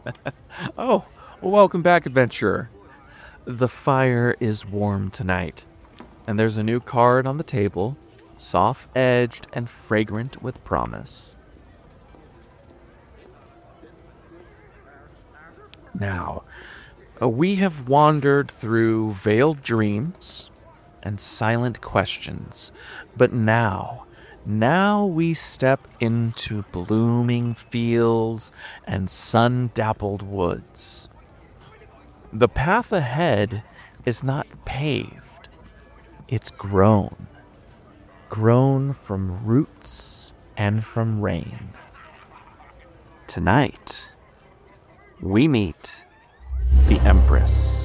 Oh, well, welcome back, adventurer. The fire is warm tonight, and there's a new card on the table, soft-edged and fragrant with promise. Now, we have wandered through veiled dreams and silent questions, but now we step into blooming fields and sun-dappled woods. The path ahead is not paved, it's grown from roots and from rain. Tonight, we meet the Empress.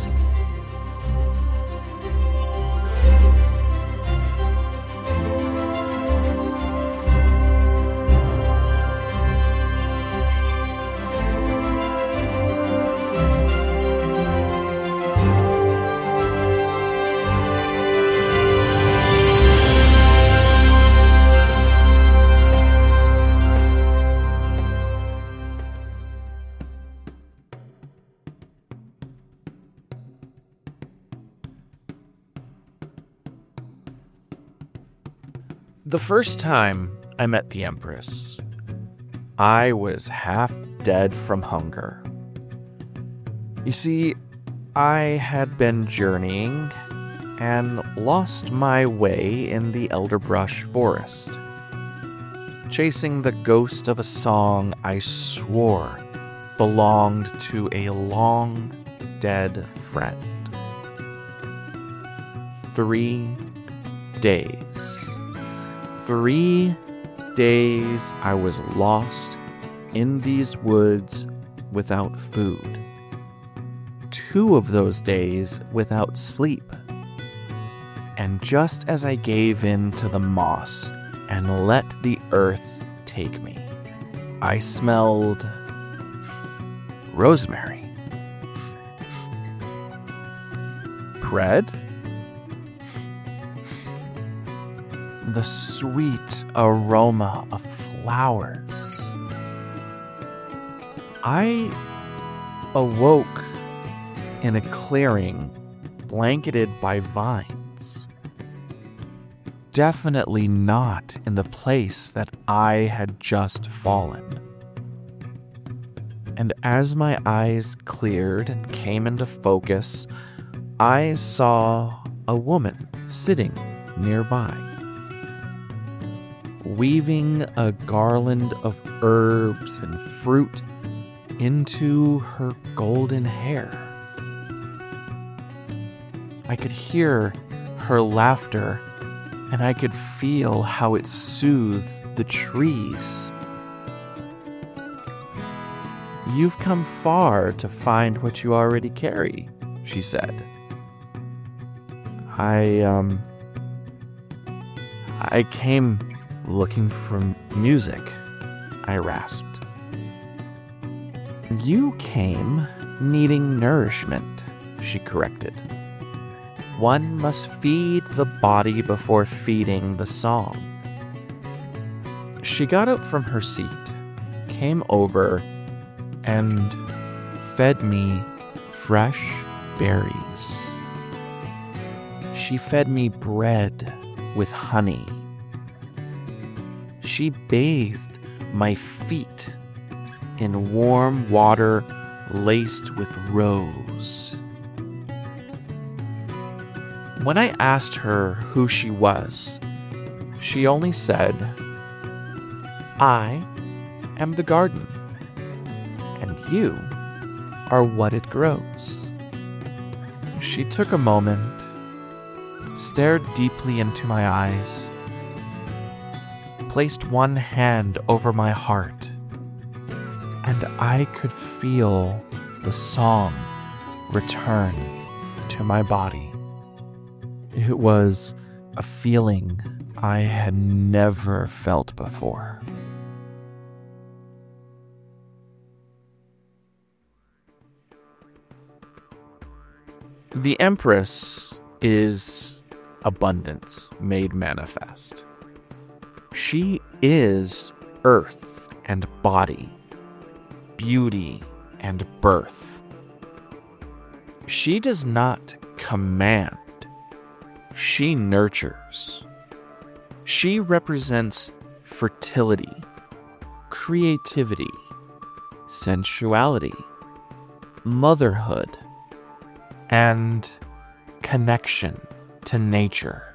The first time I met the Empress, I was half dead from hunger. You see, I had been journeying and lost my way in the elderbrush forest, chasing the ghost of a song I swore belonged to a long dead friend. 3 days. 3 days I was lost in these woods without food. 2 of those days without sleep. And just as I gave in to the moss and let the earth take me, I smelled rosemary. Bread? The sweet aroma of flowers. I awoke in a clearing blanketed by vines. Definitely not in the place that I had just fallen. And as my eyes cleared and came into focus, I saw a woman sitting nearby, weaving a garland of herbs and fruit into her golden hair. I could hear her laughter, and I could feel how it soothed the trees. "You've come far to find what you already carry," she said. I came looking for music," I rasped. "You came needing nourishment," she corrected. "One must feed the body before feeding the song." She got up from her seat, came over, and fed me fresh berries. She fed me bread with honey. She bathed my feet in warm water laced with rose. When I asked her who she was, she only said, "I am the garden, and you are what it grows." She took a moment, stared deeply into my eyes, placed one hand over my heart, and I could feel the song return to my body. It was a feeling I had never felt before. The Empress is abundance made manifest. She is earth and body, beauty and birth. She does not command, she nurtures. She represents fertility, creativity, sensuality, motherhood, and connection to nature.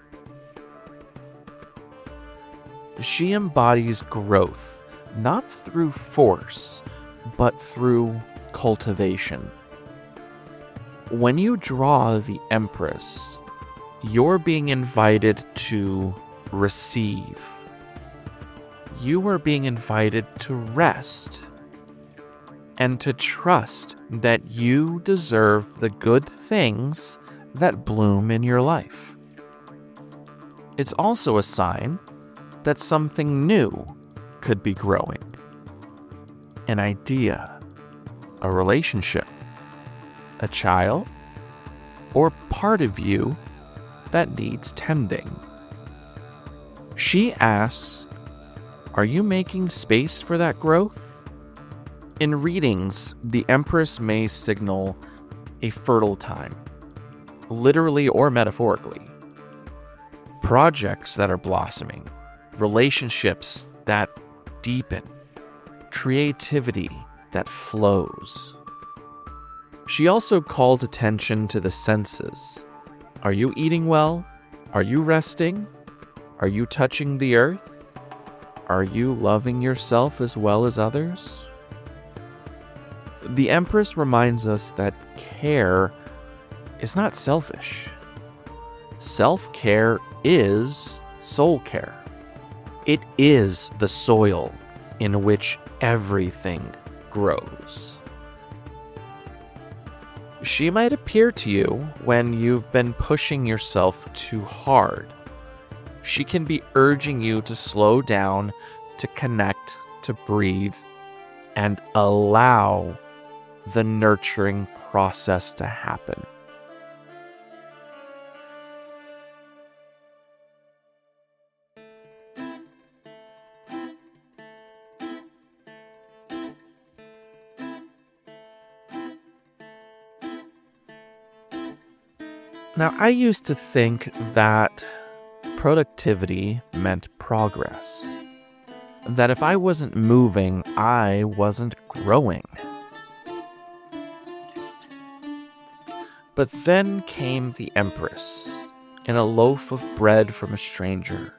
She embodies growth, not through force, but through cultivation. When you draw the Empress, you're being invited to receive. You are being invited to rest and to trust that you deserve the good things that bloom in your life. It's also a sign that something new could be growing. An idea, a relationship, a child, or part of you that needs tending. She asks, are you making space for that growth? In readings, the Empress may signal a fertile time, literally or metaphorically. Projects that are blossoming, relationships that deepen, creativity that flows. She also calls attention to the senses. Are you eating well? Are you resting? Are you touching the earth? Are you loving yourself as well as others? The Empress reminds us that care is not selfish. Self-care is soul care. It is the soil in which everything grows. She might appear to you when you've been pushing yourself too hard. She can be urging you to slow down, to connect, to breathe, and allow the nurturing process to happen. Now, I used to think that productivity meant progress. That if I wasn't moving, I wasn't growing. But then came the Empress in a loaf of bread from a stranger.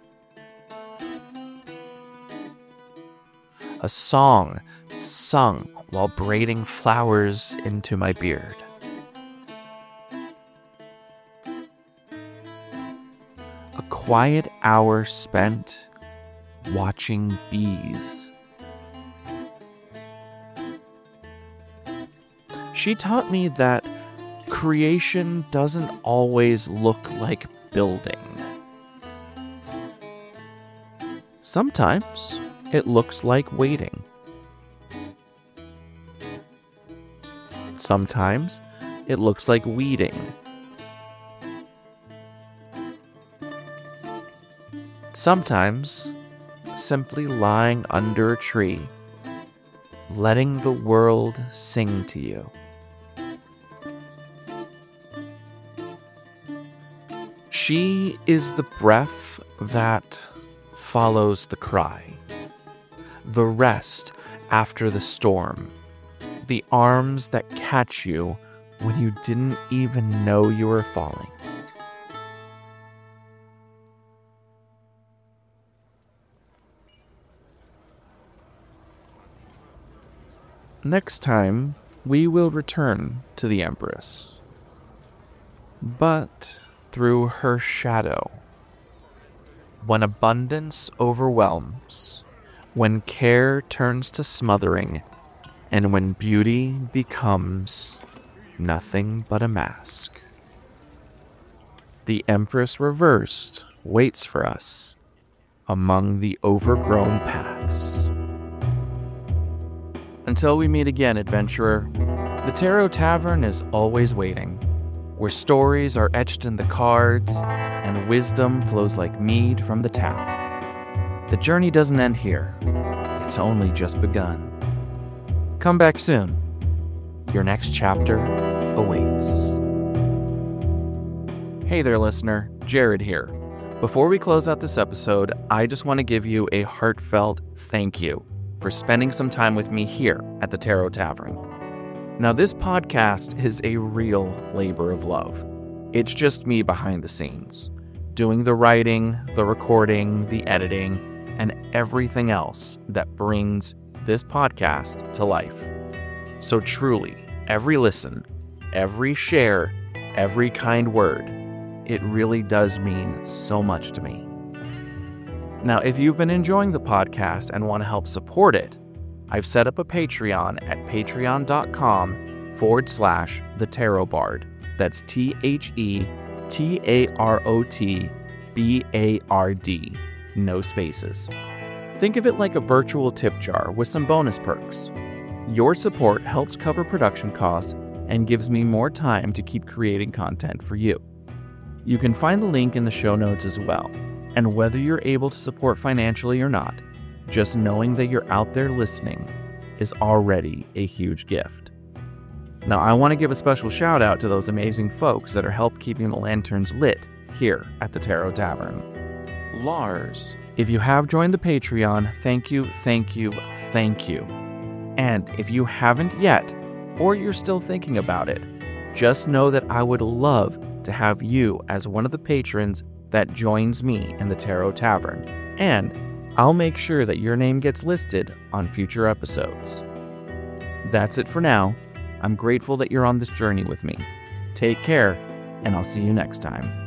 A song sung while braiding flowers into my beard. A quiet hour spent watching bees. She taught me that creation doesn't always look like building. Sometimes it looks like waiting. Sometimes it looks like weeding. Sometimes simply lying under a tree, letting the world sing to you. She is the breath that follows the cry, the rest after the storm, the arms that catch you when you didn't even know you were falling. Next time, we will return to the Empress, but through her shadow. When abundance overwhelms, when care turns to smothering, and when beauty becomes nothing but a mask. The Empress Reversed waits for us among the overgrown paths. Until we meet again, adventurer, the Tarot Tavern is always waiting, where stories are etched in the cards and wisdom flows like mead from the tap. The journey doesn't end here. It's only just begun. Come back soon. Your next chapter awaits. Hey there, listener. Jared here. Before we close out this episode, I just want to give you a heartfelt thank you for spending some time with me here at the Tarot Tavern. Now, this podcast is a real labor of love. It's just me behind the scenes, doing the writing, the recording, the editing, and everything else that brings this podcast to life. So truly, every listen, every share, every kind word, it really does mean so much to me. Now, if you've been enjoying the podcast and want to help support it, I've set up a Patreon at patreon.com/The Tarot Bard. That's TheTarotBard. No spaces. Think of it like a virtual tip jar with some bonus perks. Your support helps cover production costs and gives me more time to keep creating content for you. You can find the link in the show notes as well. And whether you're able to support financially or not, just knowing that you're out there listening is already a huge gift. Now, I want to give a special shout out to those amazing folks that are help keeping the lanterns lit here at the Tarot Tavern. Lars, if you have joined the Patreon, thank you. And if you haven't yet, or you're still thinking about it, just know that I would love to have you as one of the patrons that joins me in the Tarot Tavern, and I'll make sure that your name gets listed on future episodes. That's it for now. I'm grateful that you're on this journey with me. Take care, and I'll see you next time.